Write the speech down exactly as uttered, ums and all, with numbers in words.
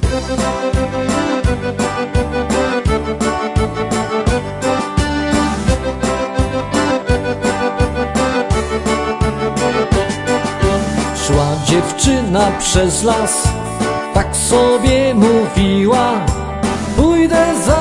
Szła dziewczyna przez las, tak sobie mówiła: pójdę za